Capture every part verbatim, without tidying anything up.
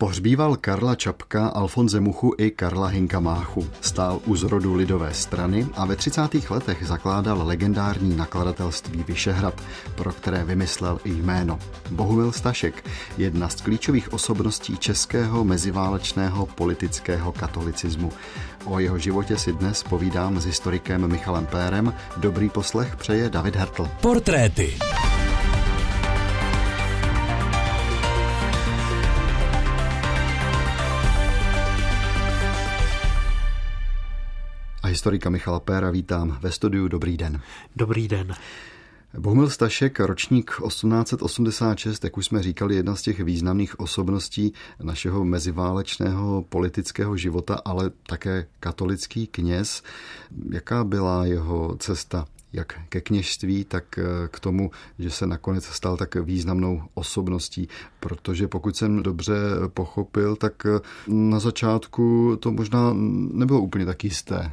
Pohřbíval Karla Čapka, Alfonse Muchu i Karla Hynka Máchu. Stál u zrodu lidové strany a ve třicátých letech zakládal legendární nakladatelství Vyšehrad, pro které vymyslel i jméno. Bohumil Stašek, jedna z klíčových osobností českého meziválečného politického katolicismu. O jeho životě si dnes povídám s historikem Michalem Pérem. Dobrý poslech přeje David Hertl. Portréty. A historika Michala Péra vítám ve studiu. Dobrý den. Dobrý den. Bohumil Stašek, ročník osmnáct set osmdesát šest, jak už jsme říkali, jedna z těch významných osobností našeho meziválečného politického života, ale také katolický kněz. Jaká byla jeho cesta jak ke kněžství, tak k tomu, že se nakonec stal tak významnou osobností? Protože pokud jsem dobře pochopil, tak na začátku to možná nebylo úplně tak jisté.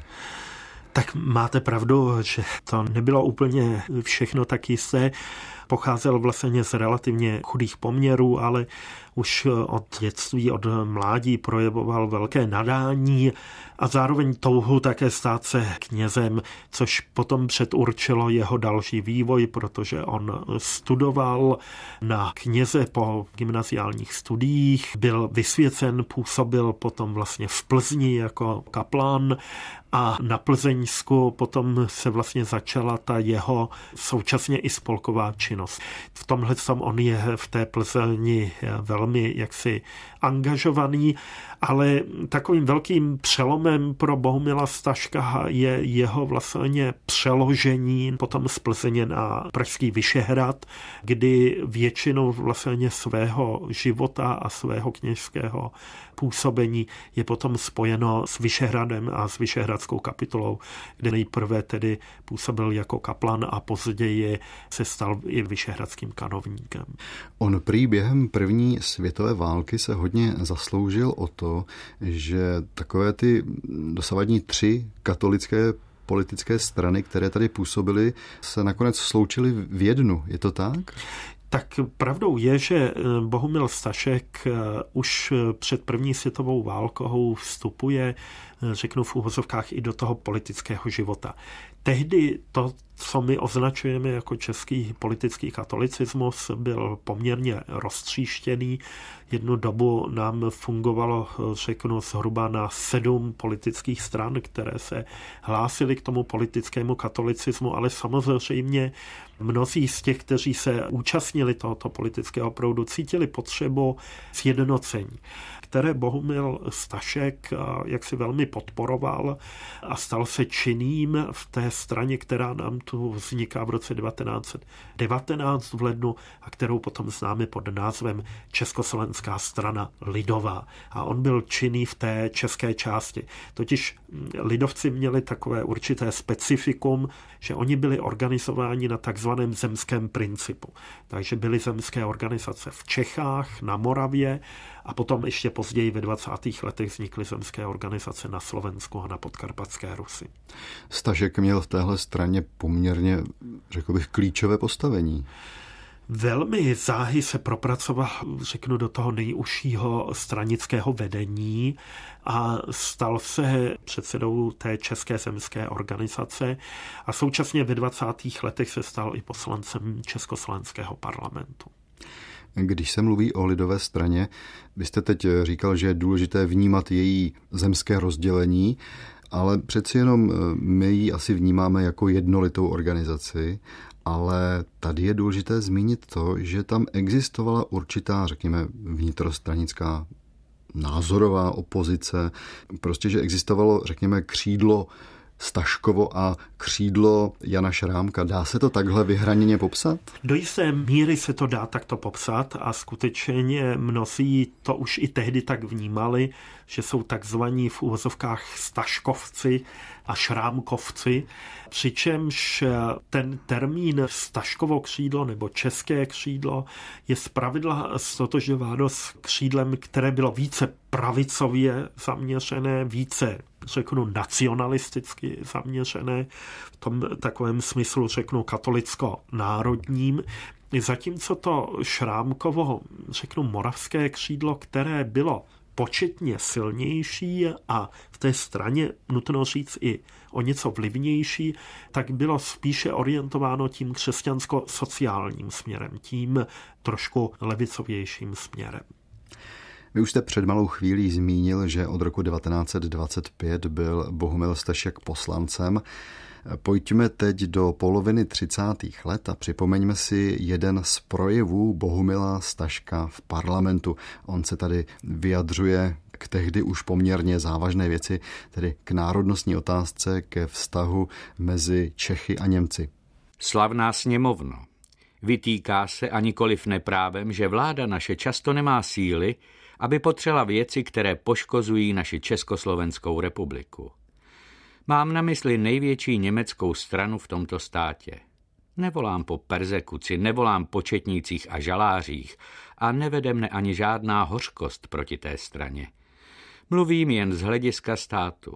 Tak máte pravdu, že to nebylo úplně všechno tak jisté. Pocházel vlastně z relativně chudých poměrů, ale už od dětství, od mládí projevoval velké nadání a zároveň touhu také stát se knězem, což potom předurčilo jeho další vývoj, protože on studoval na kněze po gymnaziálních studiích, byl vysvěcen, působil potom vlastně v Plzni jako kaplan a na Plzeňsku potom se vlastně začala ta jeho současně i spolková činnost. V tomhle on je v té Plzni velmi jaksi angažovaný, ale takovým velkým přelomem pro Bohumila Staška je jeho vlastně přeložení potom z Plzeně na pražský Vyšehrad, kdy většinu vlastně svého života a svého kněžského působení je potom spojeno s Vyšehradem a s vyšehradskou kapitulou, kde nejprve tedy působil jako kaplan a později se stal i vyšehradským kanovníkem. On prý během první světové války se hodně zasloužil o to, že takové ty dosavadní tři katolické politické strany, které tady působily, se nakonec sloučily v jednu. Je to tak? Tak pravdou je, že Bohumil Stašek už před první světovou válkou vstupuje, řeknu v uvozovkách, i do toho politického života. Tehdy to, co my označujeme jako český politický katolicismus, byl poměrně roztříštěný. Jednu dobu nám fungovalo, řeknu, zhruba na sedm politických stran, které se hlásily k tomu politickému katolicismu, ale samozřejmě mnozí z těch, kteří se účastnili tohoto politického proudu, cítili potřebu sjednocení, které Bohumil Stašek jaksi velmi podporoval a stal se činným v té straně, která nám tu vzniká v roce devatenáct set devatenáct v lednu a kterou potom známe pod názvem Československá strana lidová. A on byl činný v té české části. Totiž lidovci měli takové určité specifikum, že oni byli organizováni na takzvaném zemském principu. Takže byly zemské organizace v Čechách, na Moravě a potom ještě později ve dvacátých letech vznikly zemské organizace na Slovensku a na Podkarpatské Rusi. Stašek měl v téhle straně poměrně, řekl bych, klíčové postavení. Velmi záhy se propracoval, řeknu, do toho nejužšího stranického vedení a stal se předsedou té české zemské organizace a současně ve dvacátých letech se stal i poslancem Československého parlamentu. Když se mluví o lidové straně, vy jste teď říkal, že je důležité vnímat její zemské rozdělení, ale přeci jenom my ji asi vnímáme jako jednolitou organizaci, ale tady je důležité zmínit to, že tam existovala určitá, řekněme, vnitrostranická názorová opozice, prostě, že existovalo, řekněme, křídlo Staškovo a křídlo Jana Šrámka. Dá se to takhle vyhraněně popsat? Do jisté míry se to dá takto popsat a skutečně mnozí to už i tehdy tak vnímali, že jsou takzvaní v uvozovkách Staškovci a Šrámkovci, přičemž ten termín Staškovo křídlo nebo české křídlo je zpravidla stotožňováno s křídlem, které bylo více pravicově zaměřené, více, řeknu, nacionalisticky zaměřené, v tom takovém smyslu, řeknu, katolicko-národním. Zatímco to Šrámkovo, řeknu, moravské křídlo, které bylo početně silnější a v té straně, nutno říct, i o něco vlivnější, tak bylo spíše orientováno tím křesťansko-sociálním směrem, tím trošku levicovějším směrem. Vy už jste před malou chvílí zmínil, že od roku devatenáct set dvacet pět byl Bohumil Stašek poslancem. Pojďme teď do poloviny třicátých let a připomeňme si jeden z projevů Bohumila Staška v parlamentu. On se tady vyjadřuje k tehdy už poměrně závažné věci, tedy k národnostní otázce, ke vztahu mezi Čechy a Němci. Slavná sněmovno, vytýká se a nikoliv neprávem, že vláda naše často nemá síly, aby potřela věci, které poškozují naši Československou republiku. Mám na mysli největší německou stranu v tomto státě. Nevolám po perzekuci, nevolám po četnících a žalářích a nevede mne ani žádná hořkost proti té straně. Mluvím jen z hlediska státu.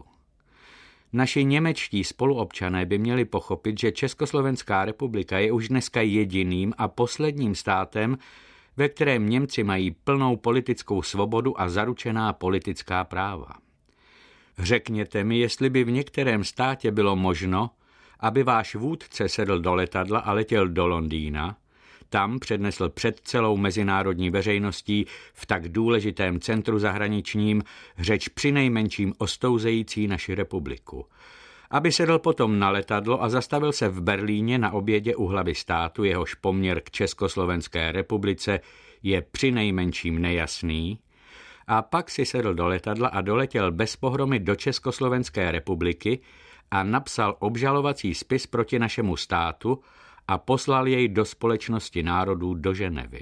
Naši němečtí spoluobčané by měli pochopit, že Československá republika je už dneska jediným a posledním státem, ve kterém Němci mají plnou politickou svobodu a zaručená politická práva. Řekněte mi, jestli by v některém státě bylo možno, aby váš vůdce sedl do letadla a letěl do Londýna, tam přednesl před celou mezinárodní veřejností v tak důležitém centru zahraničním řeč přinejmenším ostouzející naši republiku. Aby sedl potom na letadlo a zastavil se v Berlíně na obědě u hlavy státu, jehož poměr k Československé republice je přinejmenším nejasný, a pak si sedl do letadla a doletěl bez pohromy do Československé republiky a napsal obžalovací spis proti našemu státu a poslal jej do Společnosti národů do Ženevy.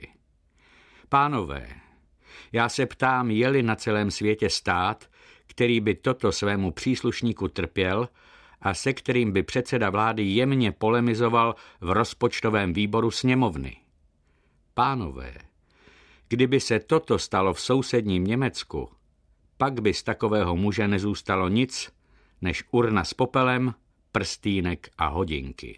Pánové, já se ptám, je-li na celém světě stát, který by toto svému příslušníku trpěl a se kterým by předseda vlády jemně polemizoval v rozpočtovém výboru sněmovny. Pánové, kdyby se toto stalo v sousedním Německu, pak by z takového muže nezůstalo nic, než urna s popelem, prstýnek a hodinky.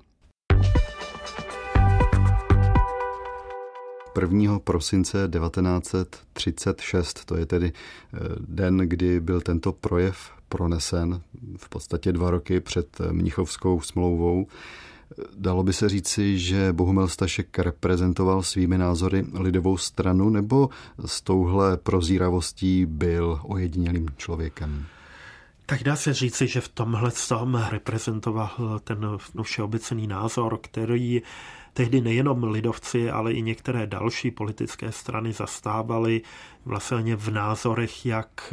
prvního prosince devatenáct set třicet šest, to je tedy den, kdy byl tento projev pronesen, v podstatě dva roky před Mnichovskou smlouvou. Dalo by se říci, že Bohumil Stašek reprezentoval svými názory lidovou stranu, nebo s touhle prozíravostí byl ojedinělým člověkem? Tak dá se říci, že v tomhle tom reprezentoval ten všeobecný názor, který tehdy nejenom lidovci, ale i některé další politické strany zastávali vlastně v názorech, jak,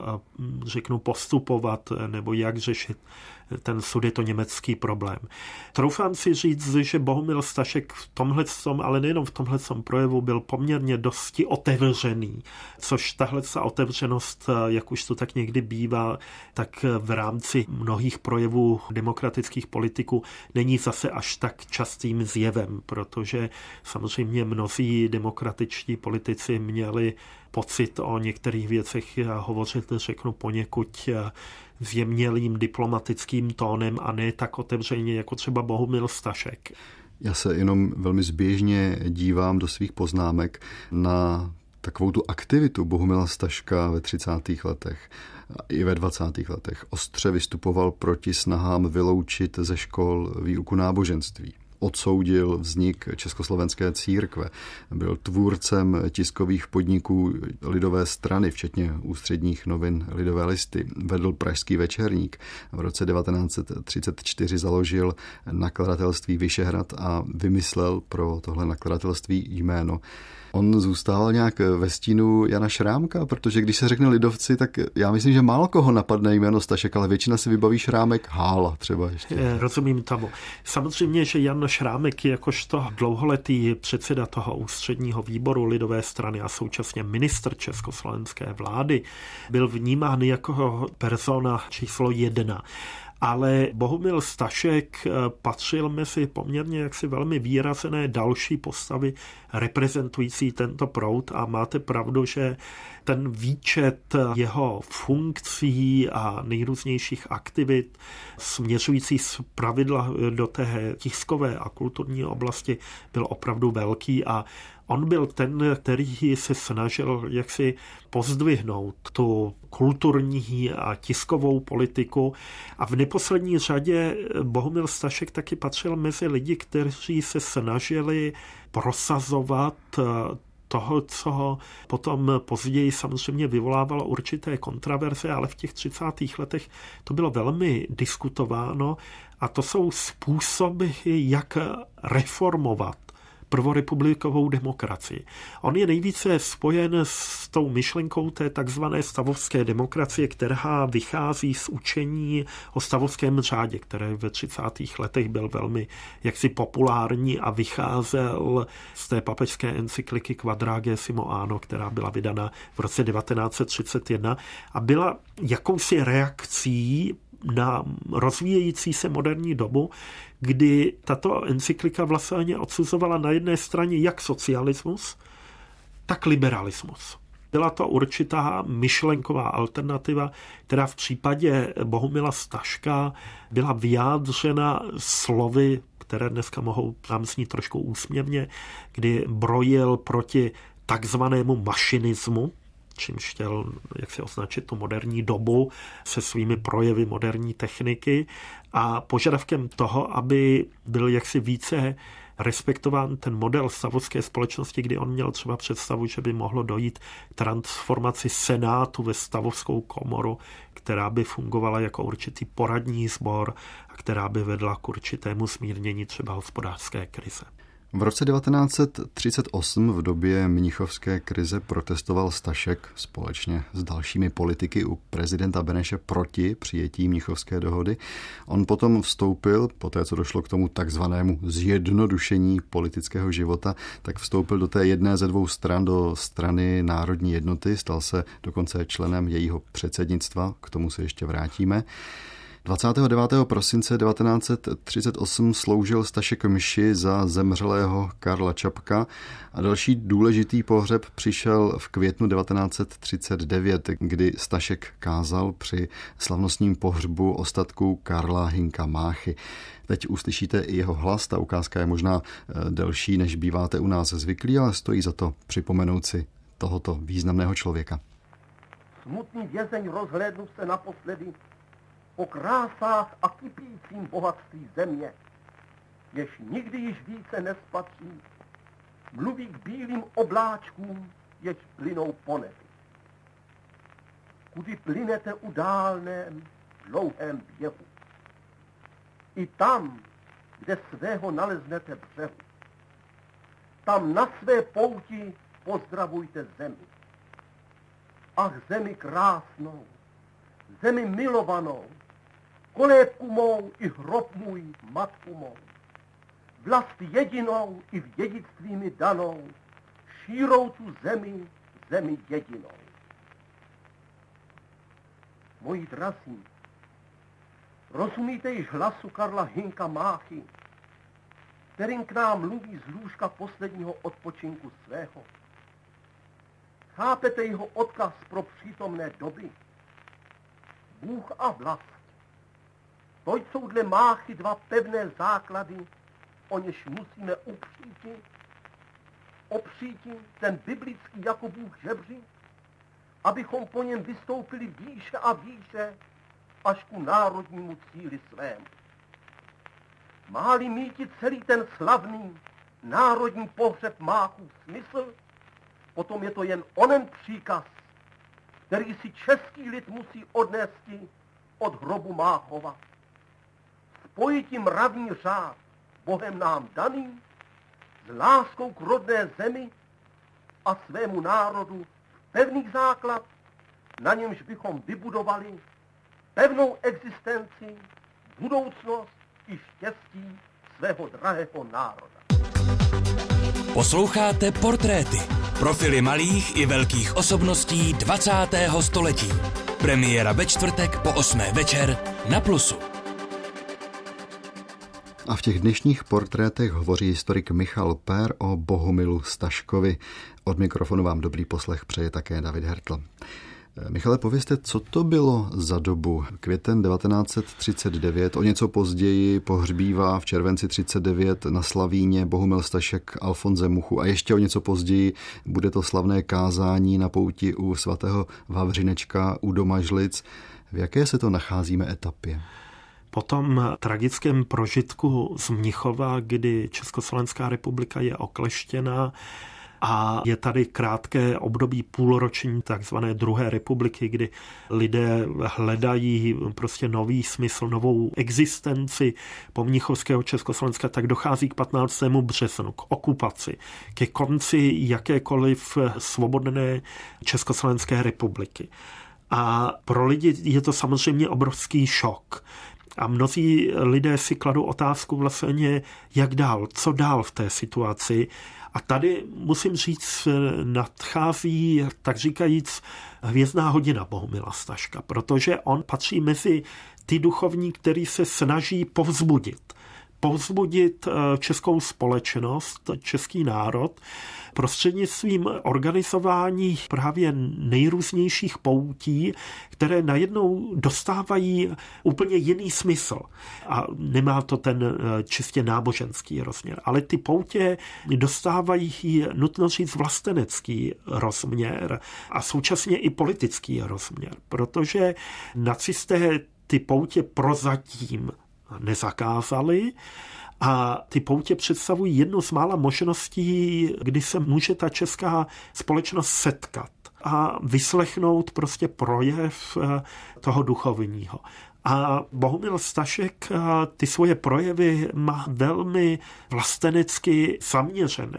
řeknu, postupovat nebo jak řešit ten sudetoněmecký problém. Troufám si říct, že Bohumil Stašek v tomhle, ale nejenom v tomhle projevu byl poměrně dosti otevřený, což tahle otevřenost, jak už to tak někdy bývá, tak v rámci mnohých projevů demokratických politiků není zase až tak častým zjevem, protože samozřejmě mnozí demokratičtí politici měli pocit o některých věcech hovořit, řeknu, poněkud zjemnělým diplomatickým tónem a ne tak otevřeně jako třeba Bohumil Stašek. Já se jenom velmi zběžně dívám do svých poznámek na takovou tu aktivitu Bohumila Staška ve třicátých letech i ve dvacátých letech. Ostře vystupoval proti snahám vyloučit ze škol výuku náboženství. Odsoudil vznik Československé církve. Byl tvůrcem tiskových podniků lidové strany, včetně ústředních novin Lidové listy. Vedl Pražský večerník. V roce devatenáct set třicet čtyři založil nakladatelství Vyšehrad a vymyslel pro tohle nakladatelství jméno. On zůstával nějak ve stínu Jana Šrámka, protože když se řekne lidovci, tak já myslím, že málo koho napadne jméno Stašek, ale většina si vybaví Šrámek, Hála třeba ještě. Rozumím tomu. Samozřejmě, že Jan Šrámek jakožto dlouholetý předseda toho ústředního výboru lidové strany a současně ministr československé vlády byl vnímán jako persona číslo jedna. ale Bohumil Stašek patřil mezi poměrně jaksi velmi výrazné další postavy reprezentující tento proud a máte pravdu, že ten výčet jeho funkcí a nejrůznějších aktivit směřující z pravidla do té tiskové a kulturní oblasti byl opravdu velký a on byl ten, který se snažil jaksi pozdvihnout tu kulturní a tiskovou politiku a v neposlední řadě Bohumil Stašek taky patřil mezi lidi, kteří se snažili prosazovat toho, co potom později samozřejmě vyvolávalo určité kontroverze, ale v těch třicátých letech to bylo velmi diskutováno a to jsou způsoby, jak reformovat prvorepublikovou demokracii. On je nejvíce spojen s tou myšlenkou té takzvané stavovské demokracie, která vychází z učení o stavovském řádě, které ve třicátých letech byl velmi jaksi populární a vycházel z té papežské encykliky Quadragesimo Anno, která byla vydána v roce devatenáct set třicet jedna a byla jakousi reakcí na rozvíjející se moderní dobu, kdy tato encyklika vlastně odsuzovala na jedné straně jak socialismus, tak liberalismus. Byla to určitá myšlenková alternativa, která v případě Bohumila Staška byla vyjádřena slovy, které dneska mohou nám znít trošku úsměvně, kdy brojil proti takzvanému mašinismu, čímž chtěl jak si označit tu moderní dobu se svými projevy moderní techniky a požadavkem toho, aby byl jaksi více respektován ten model stavovské společnosti, kdy on měl třeba představu, že by mohlo dojít k transformaci senátu ve stavovskou komoru, která by fungovala jako určitý poradní sbor a která by vedla k určitému smírnění třeba hospodářské krize. V roce devatenáct set třicet osm v době mnichovské krize protestoval Stašek společně s dalšími politiky u prezidenta Beneše proti přijetí mnichovské dohody. On potom vstoupil, poté co došlo k tomu takzvanému zjednodušení politického života, tak vstoupil do té jedné ze dvou stran, do strany Národní jednoty, stal se dokonce členem jejího předsednictva, k tomu se ještě vrátíme. dvacátého devátého prosince devatenáct set třicet osm sloužil Stašek mši za zemřelého Karla Čapka a další důležitý pohřeb přišel v květnu devatenáct set třicet devět, kdy Stašek kázal při slavnostním pohřbu ostatků Karla Hynka Máchy. Teď uslyšíte i jeho hlas, ta ukázka je možná delší, než býváte u nás zvyklí, ale stojí za to připomenout si tohoto významného člověka. Smutný vězeň rozhlédnu se naposledy po krásách a kypícím bohatství země, jež nikdy již více nespatří, mluví k bílým obláčkům, jež plynou po nebi. Kudy plynete u dálném, dlouhém běhu. I tam, kde svého naleznete břehu, tam na své pouti pozdravujte zemi. Ach, zemi krásnou, zemi milovanou, kolébku mou i hrob můj, matku mou, vlast jedinou i v dědictví mi danou, šírou tu zemi, zemi jedinou. Moji drazí, rozumíte již hlasu Karla Hynka Máchy, kterým k nám mluví z lůžka posledního odpočinku svého? Chápete jeho odkaz pro přítomné doby? Bůh a vlast. To jsou dle Máchy dva pevné základy, o něž musíme upříti, opříti ten biblický jako Bůh žebří, abychom po něm vystoupili výše a výše až ku národnímu cíli svému. Má-li míti celý ten slavný národní pohřeb Máchův smysl, potom je to jen onen příkaz, který si český lid musí odnést od hrobu Máchova. Spojití mravní řád Bohem nám daný s láskou k rodné zemi a svému národu v pevný základ, na němž bychom vybudovali pevnou existenci, budoucnost i štěstí svého drahého národa. Posloucháte Portréty. Profily malých i velkých osobností dvacátého století. Premiéra ve čtvrtek po osmé večer na Plusu. A v těch dnešních portrétech hovoří historik Michal Pér o Bohumilu Staškovi. Od mikrofonu vám dobrý poslech přeje také David Hertl. Michale, povězte, co to bylo za dobu? Květen devatenáct set třicet devět, o něco později pohřbívá v červenci třicet devět na Slavíně Bohumil Stašek Alfonse Muchu a ještě o něco později bude to slavné kázání na pouti u svatého Vavřinečka u Domažlic. V jaké se to nacházíme etapě? Po tom tragickém prožitku z Mnichova, kdy Československá republika je okleštěna, a je tady krátké období půlroční takzvané druhé republiky, kdy lidé hledají prostě nový smysl, novou existenci po mnichovského Československa, tak dochází k patnáctému březnu, k okupaci, ke konci jakékoliv svobodné Československé republiky. A pro lidi je to samozřejmě obrovský šok. A mnozí lidé si kladou otázku vlastně, jak dál, co dál v té situaci. A tady, musím říct, nadchází, tak říkajíc, hvězdná hodina Bohumila Staška, protože on patří mezi ty duchovní, který se snaží povzbudit. Povzbudit českou společnost, český národ, prostřednictvím organizování právě nejrůznějších poutí, které najednou dostávají úplně jiný smysl. A nemá to ten čistě náboženský rozměr. Ale ty poutě dostávají, nutno říct, vlastenecký rozměr a současně i politický rozměr. Protože nacisté ty poutě prozatím nezakázali, a ty poutě představují jednu z mála možností, kdy se může ta česká společnost setkat a vyslechnout prostě projev toho duchovního. A Bohumil Stašek ty svoje projevy má velmi vlastenecky zaměřené.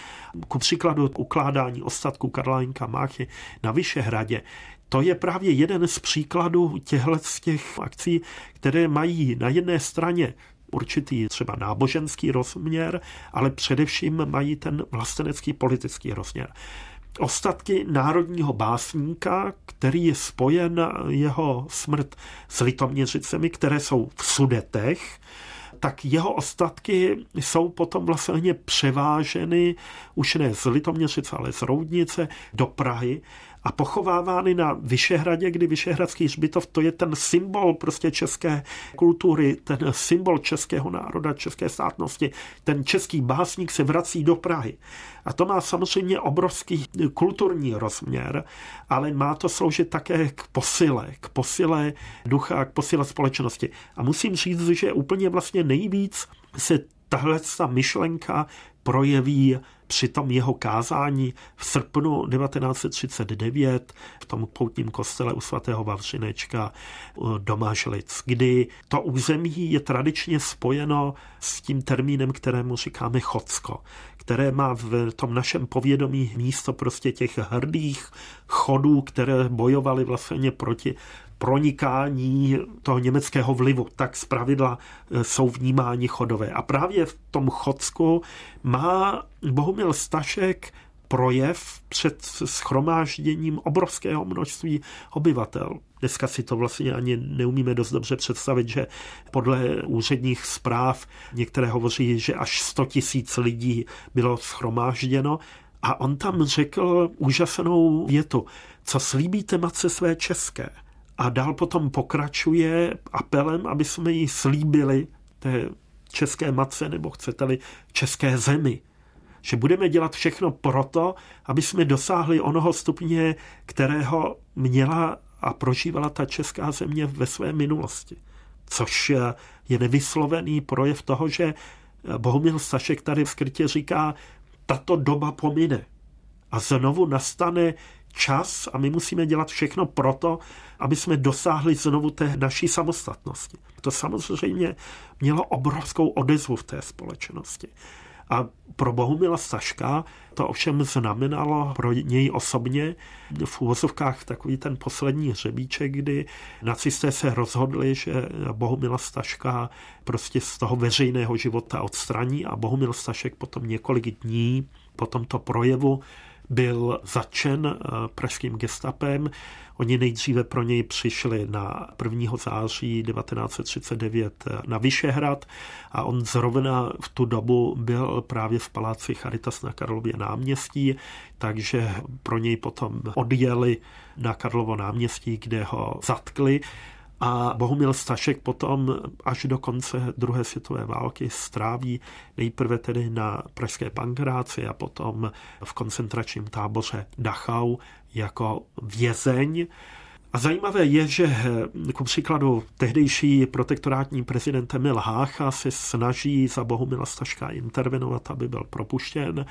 Ku příkladu ukládání ostatků Karla Máchy na Vyšehradě. To je právě jeden z příkladů těchto z těch akcí, které mají na jedné straně určitý třeba náboženský rozměr, ale především mají ten vlastenecký politický rozměr. Ostatky národního básníka, který je spojen jeho smrt s Litoměřicemi, které jsou v Sudetech, tak jeho ostatky jsou potom vlastně převáženy už ne z Litoměřice, ale z Roudnice do Prahy a pochovávány na Vyšehradě, kdy Vyšehradský hřbitov, to je ten symbol prostě české kultury, ten symbol českého národa, české státnosti. Ten český básník se vrací do Prahy. A to má samozřejmě obrovský kulturní rozměr, ale má to sloužit také k posile, k posile ducha a k posile společnosti. A musím říct, že úplně vlastně nejvíc se tahle myšlenka projeví při tom jeho kázání v srpnu devatenáct set třicet devět v tom poutním kostele u svatého Vavřinečka Domažlic, kdy to území je tradičně spojeno s tím termínem, kterému říkáme Chocko, které má v tom našem povědomí místo prostě těch hrdých chodů, které bojovaly vlastně proti pronikání toho německého vlivu, tak zpravidla jsou vnímáni Chodové. A právě v tom Chodsku má Bohumil Stašek projev před shromážděním obrovského množství obyvatel. Dneska si to vlastně ani neumíme dost dobře představit, že podle úředních zpráv některé hovoří, že až sto tisíc lidí bylo shromážděno. A on tam řekl úžasnou větu, co slíbíte matce své české. A dál potom pokračuje apelem, aby jsme jí slíbili té české matce, nebo chcete-li české zemi. Že budeme dělat všechno proto, aby jsme dosáhli onoho stupně, kterého měla a prožívala ta česká země ve své minulosti. Což je nevyslovený projev toho, že Bohumil Stašek tady skrytě říká, tato doba pomine a znovu nastane čas a my musíme dělat všechno proto, aby jsme dosáhli znovu té naší samostatnosti. To samozřejmě mělo obrovskou odezvu v té společnosti. A pro Bohumila Staška to ovšem znamenalo pro něj osobně v uvozovkách takový ten poslední hřebíček, kdy nacisté se rozhodli, že Bohumila Staška prostě z toho veřejného života odstraní a Bohumil Stašek potom několik dní po tomto projevu byl zatčen pražským gestapem. Oni nejdříve pro něj přišli na prvního září devatenáct set třicet devět na Vyšehrad a on zrovna v tu dobu byl právě v paláci Charitas na Karlově náměstí, takže pro něj potom odjeli na Karlovo náměstí, kde ho zatkli. A Bohumil Stašek potom až do konce druhé světové války stráví nejprve tedy na pražské Pankráci a potom v koncentračním táboře Dachau jako vězeň. A zajímavé je, že ku příkladu tehdejší protektorátní prezident Emil Hácha se snaží za Bohumila Staška intervenovat, aby byl propuštěn,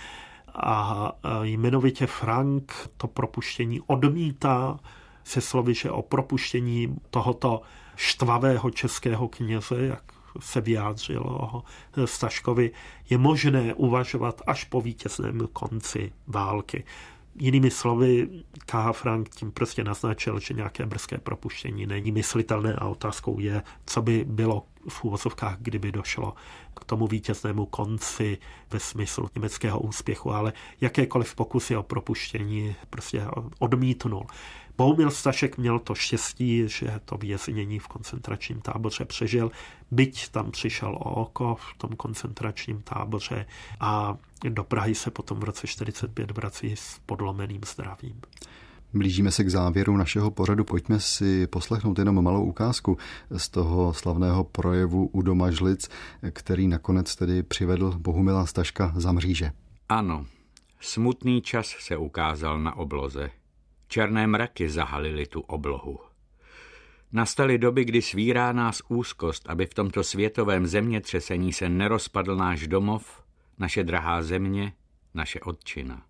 a jmenovitě Frank to propuštění odmítá se slovy, že o propuštění tohoto štvavého českého kněze, jak se vyjádřilo o Staškovi, je možné uvažovat až po vítězném konci války. Jinými slovy, K H. Frank tím prostě naznačil, že nějaké brzké propuštění není myslitelné a otázkou je, co by bylo v úvozovkách, kdyby došlo k tomu vítěznému konci ve smyslu německého úspěchu, ale jakékoliv pokusy o propuštění prostě odmítnul. Bohumil Stašek měl to štěstí, že to věznění v koncentračním táboře přežil, byť tam přišel o oko v tom koncentračním táboře a do Prahy se potom v roce čtyřicet pět vrací s podlomeným zdravím. Blížíme se k závěru našeho pořadu. Pojďme si poslechnout jenom malou ukázku z toho slavného projevu u doma Žlic, který nakonec tedy přivedl Bohumila Staška za mříže. Ano, smutný čas se ukázal na obloze. Černé mraky zahalily tu oblohu. Nastaly doby, kdy svírá nás úzkost, aby v tomto světovém zemětřesení se nerozpadl náš domov, naše drahá země, naše otčina.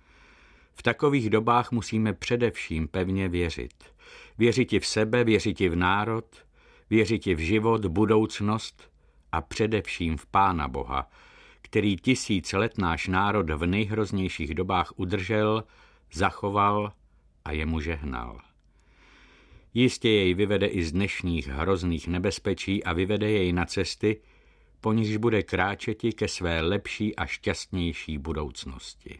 V takových dobách musíme především pevně věřit. Věřiti v sebe, věřiti v národ, věřiti v život, budoucnost a především v Pána Boha, který tisíc let náš národ v nejhroznějších dobách udržel, zachoval a jemu žehnal. Jistě jej vyvede i z dnešních hrozných nebezpečí a vyvede jej na cesty, po nichž bude kráčeti ke své lepší a šťastnější budoucnosti.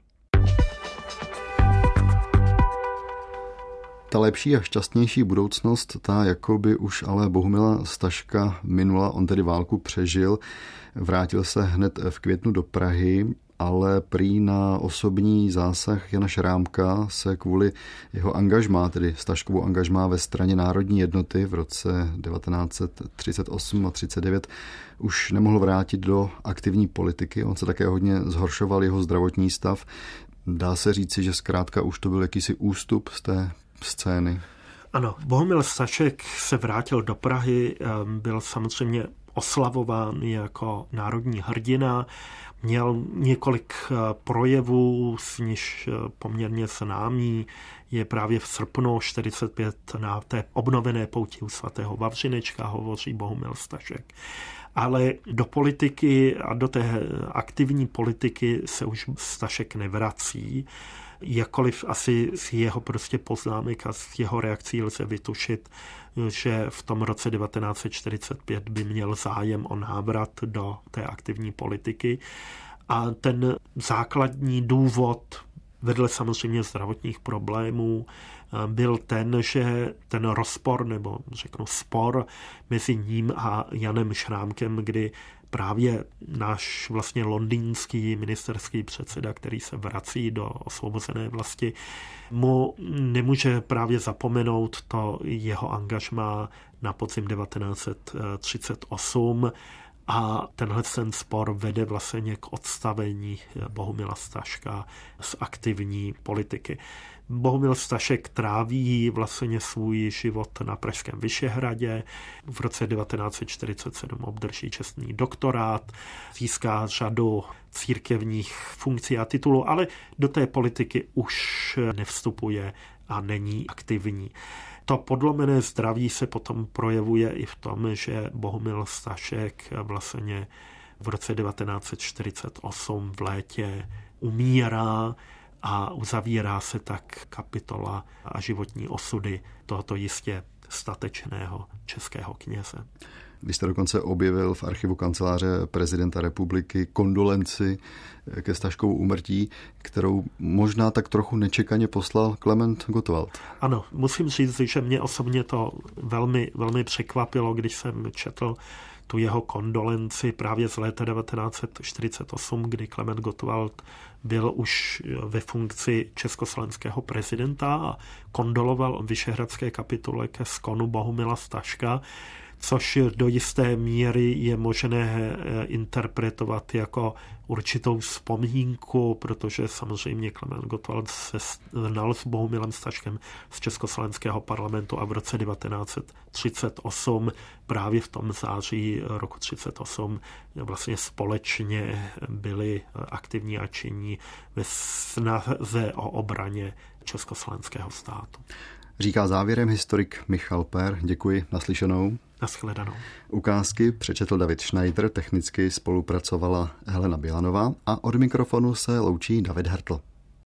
Ta lepší a šťastnější budoucnost, ta jakoby už ale Bohumila Staška minula, on tedy válku přežil, vrátil se hned v květnu do Prahy, ale prý na osobní zásah Jana Šrámka se kvůli jeho angažmá, tedy Staškovu angažmá ve straně Národní jednoty v roce devatenáct set třicet osm a třicet devět už nemohl vrátit do aktivní politiky. On se také hodně zhoršoval jeho zdravotní stav. Dá se říci, že zkrátka už to byl jakýsi ústup z té scény. Ano, Bohumil Stašek se vrátil do Prahy, byl samozřejmě oslavován jako národní hrdina, měl několik projevů, s níž poměrně známý je právě v srpnu čtyřicet pět na té obnovené pouti u svatého Vavřinečka, hovoří Bohumil Stašek. Ale do politiky a do té aktivní politiky se už Stašek nevrací, jakkoliv asi z jeho prostě poznámek a z jeho reakcí lze vytušit, že v tom roce devatenáct set čtyřicet pět by měl zájem o návrat do té aktivní politiky. A ten základní důvod, vedle samozřejmě zdravotních problémů, byl ten, že ten rozpor, nebo řeknu spor mezi ním a Janem Šrámkem, kdy právě náš vlastně londýnský ministerský předseda, který se vrací do osvobozené vlasti, mu nemůže právě zapomenout to jeho angažmá na podzim devatenáct set třicet osm a tenhle ten spor vede vlastně k odstavení Bohumila Staška z aktivní politiky. Bohumil Stašek tráví vlastně svůj život na pražském Vyšehradě. V roce devatenáct set čtyřicet sedm obdrží čestný doktorát, získá řadu církevních funkcí a titulů, ale do té politiky už nevstupuje a není aktivní. To podlomené zdraví se potom projevuje i v tom, že Bohumil Stašek vlastně v roce devatenáct set čtyřicet osm v létě umírá a uzavírá se tak kapitola a životní osudy tohoto jistě statečného českého kněze. Vy jste dokonce objevil v archivu kanceláře prezidenta republiky kondolenci ke Staškovu úmrtí, kterou možná tak trochu nečekaně poslal Klement Gottwald. Ano, musím říct, že mě osobně to velmi, velmi překvapilo, když jsem četl tu jeho kondolenci právě z léta devatenáct set čtyřicet osm, kdy Klement Gottwald byl už ve funkci československého prezidenta a kondoloval vyšehradské kapitule ke skonu Bohumila Staška, což do jisté míry je možné interpretovat jako určitou vzpomínku, protože samozřejmě Klement Gottwald se znal s Bohumilem Staškem z československého parlamentu a v roce devatenáct set třicet osm, právě v tom září roku třicet osm, vlastně společně byli aktivní a činní ve snaze o obraně československého státu. Říká závěrem historik Michal Per. Děkuji, naslyšenou. Naschledanou. Ukázky přečetl David Schneider, technicky spolupracovala Helena Bilanová a od mikrofonu se loučí David Hertl.